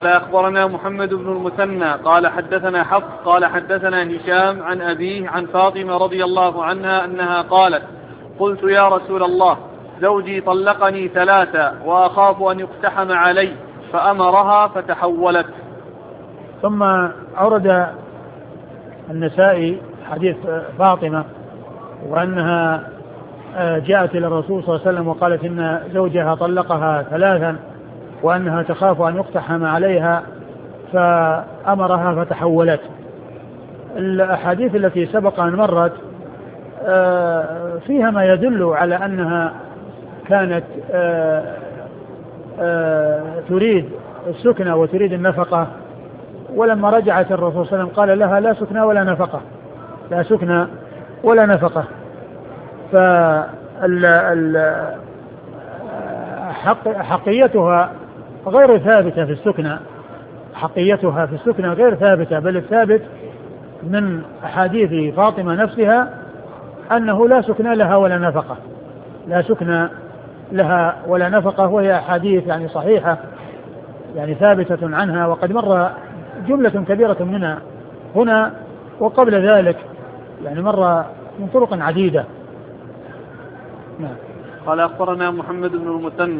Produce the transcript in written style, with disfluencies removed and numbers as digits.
أخبرنا محمد بن المثنى قال حدثنا حفص قال حدثنا هشام عن أبيه عن فاطمة رضي الله عنها أنها قالت: قلت يا رسول الله زوجي طلقني 3 وأخاف أن يقتحم علي، فأمرها فتحولت. ثم أورد النسائي حديث فاطمة وأنها جاءت إلى الرسول صلى الله عليه وسلم وقالت إن زوجها طلقها 3 وأنها تخاف أن يقتحم عليها فأمرها فتحولت. الأحاديث التي سبق أن مرت فيها ما يدل على أنها كانت تريد السكنة وتريد النفقة، ولما رجعت الرسول صلى الله عليه وسلم قال لها لا سكنة ولا نفقة، لا سكنة ولا نفقة. حقيتها غير ثابتة في السكنة، حقيتها في السكنة غير ثابتة، بل الثابت من أحاديث فاطمة نفسها أنه لا سكن لها ولا نفقة، لا سكن لها ولا نفقة، وهي أحاديث يعني صحيحة يعني ثابتة عنها، وقد مر جملة كبيرة منها هنا وقبل ذلك، يعني مر من طرق عديدة. قال أخبرنا محمد بن المثنى